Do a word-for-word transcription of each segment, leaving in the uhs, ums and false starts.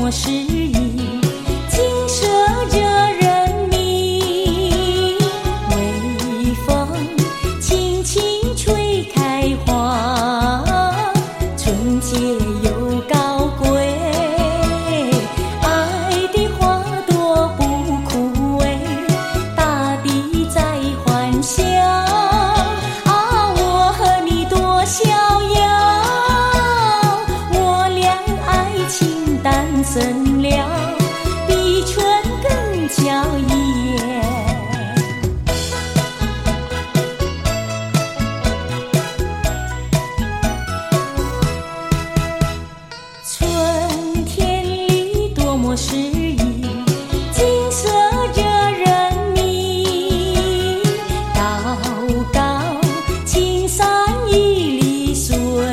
么诗意，景色惹人迷。微风轻轻吹开花，纯洁又高贵。爱的花朵不枯萎，大地在欢笑。啊，我和你多逍遥，我俩爱情诞生了，比春更娇艳。春天里多么诗意，景色惹人迷。高高青山一里水，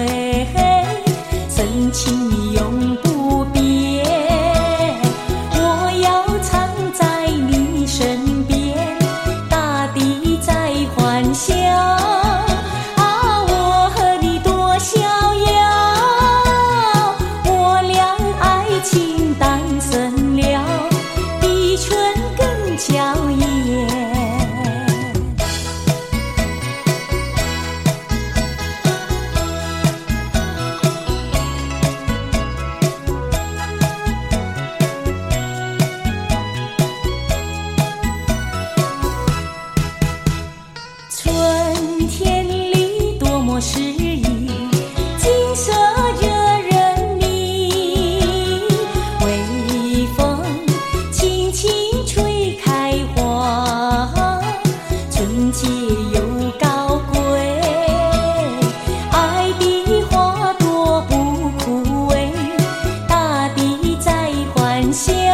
深情永不变。我要常在你身边，大地在欢笑。啊，我和你多逍遥，我俩爱情诞生了，比春更娇艳。春天里多么诗意，景色惹人迷。微风轻轻吹开花，纯洁又高贵。爱的花朵不枯萎，大地在欢笑。